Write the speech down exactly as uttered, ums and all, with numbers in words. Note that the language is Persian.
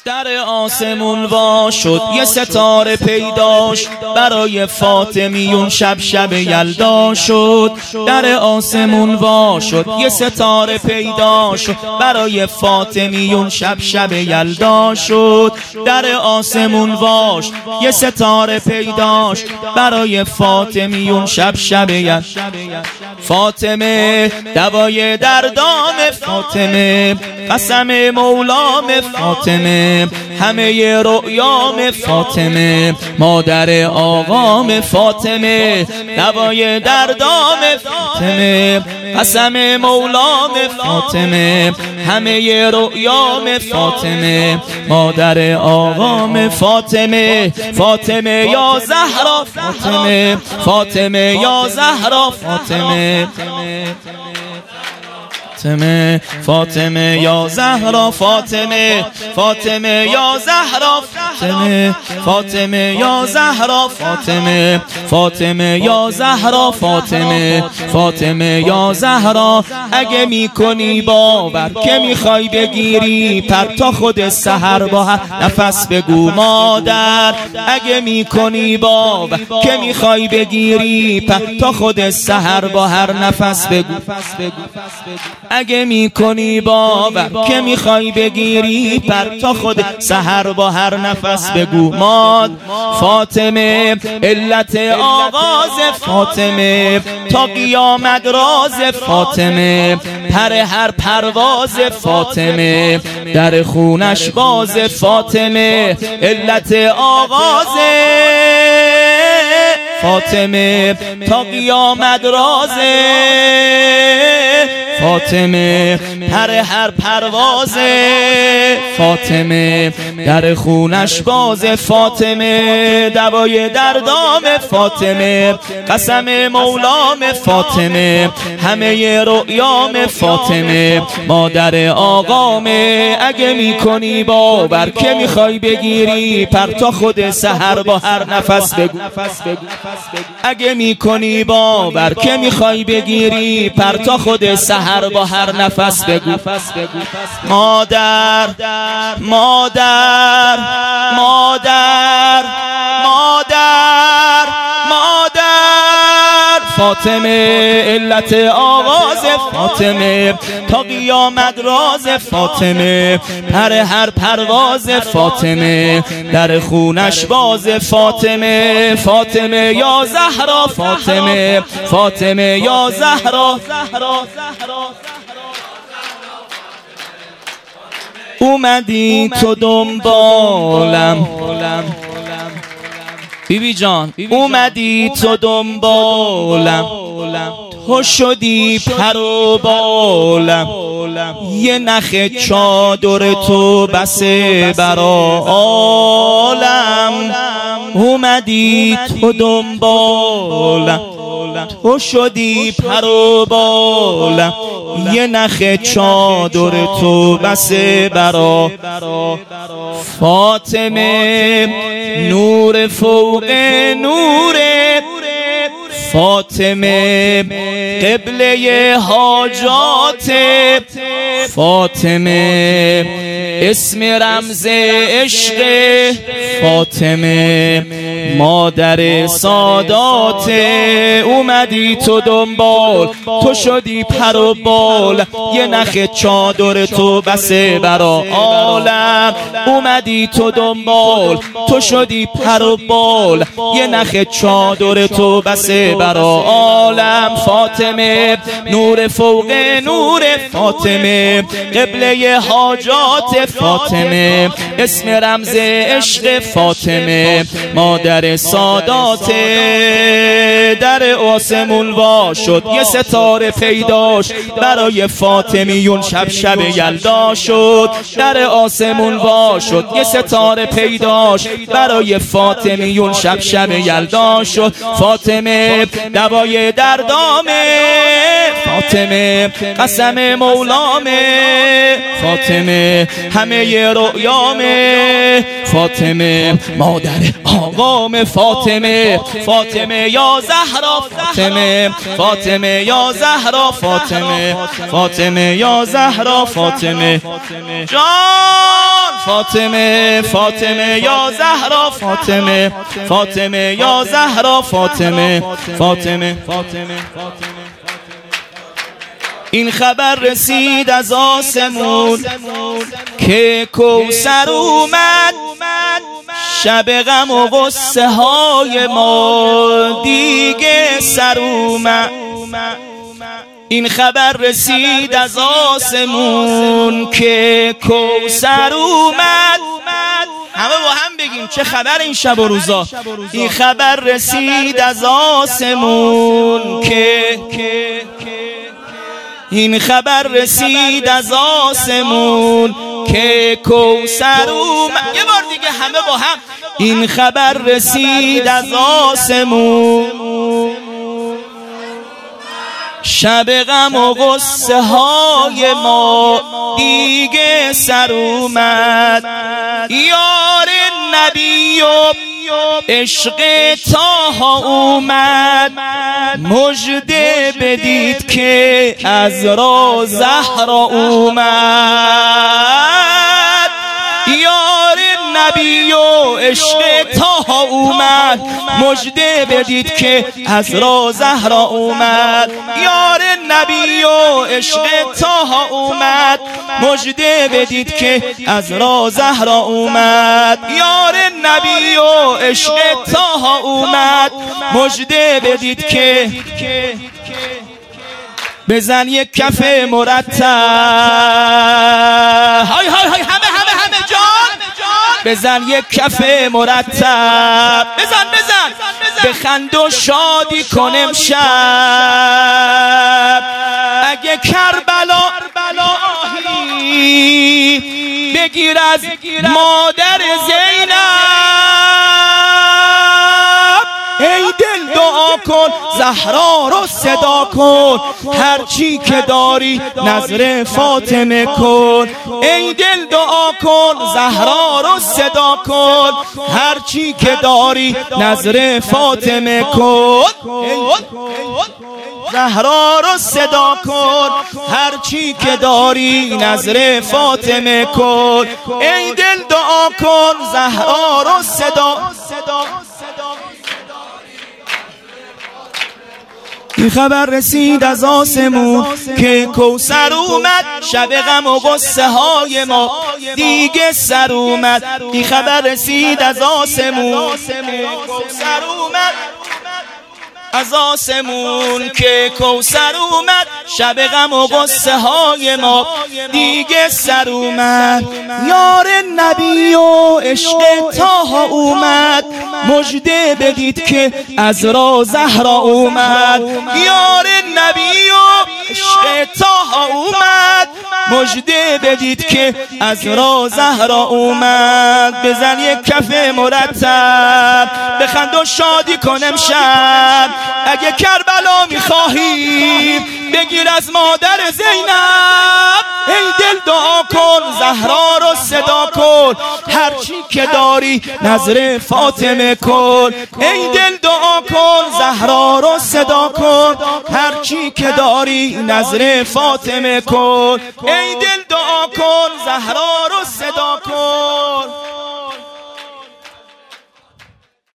در آسمون وا شد یه ستاره پیداش، برای فاطمیون شب شب یلدا شد. در آسمون وا شد یه ستاره پیداش، برای فاطمیون شب شب یلدا شد. در آسمون واش یه ستاره پیداش، برای فاطمیون شب شب یلدا. فاطمه دوای دردام، فاطمه قسم مولام، فاطمه همه رؤیام، فاطمه مادر آقام، فاطمه دوای دردام، فاطمه قسم مولام، فاطمه همه رؤیام، فاطمه مادر آقام، فاطمه فاطمه یا زهرا، فاطمه فاطمه یا زهرا، فاطمه فاطمه فاطمه یا زهرا، فاطمه فاطمه یا زهرا، فاطمه فاطمه یا زهرا، فاطمه فاطمه یا زهرا، فاطمه فاطمه یا زهرا. اگه میکنی باور که میخوای بگیری پر تا خود سحر با هر نفس بگو مادر. اگه میکنی باور که میخوای بگیری پر تا خود سحر با هر نفس بگو. اگه میکنی باور که میخوای بگیری پر تا خود سحر با هر نفس بگو ماد. فاطمه علت آغاز، فاطمه تا قیامت راز، فاطمه پر هر پرواز، فاطمه در خونش باز، فاطمه علت آغاز، فاطمه تا قیامت راز، فاطمه پر هر پرواز، فاطمه در خونش باز، فاطمه دوای دردام، فاطمه قسم مولام، فاطمه همه رؤیام، فاطمه مادر آقام. اگه میکنی باور که میخوای بگیری پر تا خود سحر با هر نفس بگو. اگه میکنی باور که میخوای بگیری پر تا خود سحر با هر نفس بگو. مادر مادر مادر مادر مادر، فاطمه علت آغاز، فاطمه تا قیامت راز، فاطمه پر هر پرواز، فاطمه در خونش باز، فاطمه فاطمه یا زهرا، فاطمه فاطمه یا زهرا. اومدی تو دنبالم بیبی جان، اومدی تو دنبالم، تو شدی پر و بالم، یه نخ چادر تو بسه برا عالم. اومدی تو دنبالم، تو شدی پر و بالم، یه نخ چادر تو بسه برا. فاطمه نور فوق نوره، فاطمه قبله حاجات، فاطمه اسم رمز عشق، فاطمه مادر سادات. اومدی تو دنبال، تو شدی پر و بال، یه نخ چادر تو بسه برا عالم. اومدی تو دنبال، تو شدی پر و بال، یه نخ چادر تو بسه برا عالم. فاطمه نور فوق نور، فاطمه قبله حاجات، فاطمه اسم رمز عشق، فاطمه مادر سادات. در آسمون وا شد یه ستاره پیداش، برای فاطمیون شب شب یلدا شد. در آسمون وا شد یه ستاره پیداش، برای فاطمیون شب شب یلدا شد. فاطمه دوای دردامه، فاطمه قسم مولامه، فاطمه همه رؤیامه، فاطمه مادر آقام، فاطمه فاطمه یا زهرا، فاطمه فاطمه یا زهرا، فاطمه فاطمه یا زهرا، فاطمه جان، فاطمه فاطمه یا زهرا، فاطمه فاطمه یا زهرا، فاطمه فاطمه فاطمه. این خبر رسید از آسمون که کوثر اومد، شب غم و غصه های ما دیگه سر اومد. این خبر رسید از آسمون که کوثر اومد، همه با هم بگیم چه خبر این شب و روزا. این خبر رسید از آسمون که این خبر رسید از آسمون که کوثر اومد. یه بار دیگه همه با هم. این خبر رسید از آسمون، شب غم و غصه های ما دیگه سر اومد. یار نبی و عشق طه اومد، مژده بدید که از را زهرا اومد. یار نبی و عشق طه اومد، مژده بدید که از را زهرا اومد. یار نبی و عشق طه اومد، مژده بدید که از را زهرا اومد. یار نبی و عشق طه اومد، مژده بدید که بزن یک کف مرتب. های های های همه همه همه جان، بزن یک کف مرتب. بزن بزن بخند و شادی کن امشب. اگه کربلا آهی بگیر از مادر زینب. ای دل دعا کن زهرا رو صدا کن، هر چی که داری نظر فاطمه کن. ای دل دعا کن زهرا رو صدا کن، هر چی که داری نظر فاطمه کن. زهرا رو صدا کن، هر چی که داری نظر فاطمه کن. ای دل دعا کن زهرا رو صدا. این خبر رسید از آسمون که کوثر اومد، شب غم و غصه های ما دیگه سر اومد. این خبر رسید از آسمون که کوثر اومد، از آسمون که کوثر اومد، شب غم و غصه های ما دیگه سر اومد. یار نبی و عشق طه اومد، مژده بدید که از را زهرا اومد. یار نبی و عشق طه اومد، مژده بدید که از را زهرا اومد. بزن یک کف مرتب، بخند و شادی کن امشب. اگه کربلا میخواهی بگیر از مادر زینب. ای دل دعا کن زهرا رو صدا کن، هر چی که داری نظر فاطمه کن. ای دل دعا کن زهرا رو صدا کن، هر چی که داری نظر فاطمه کن. ای دل دعا کن زهرا رو صدا کن.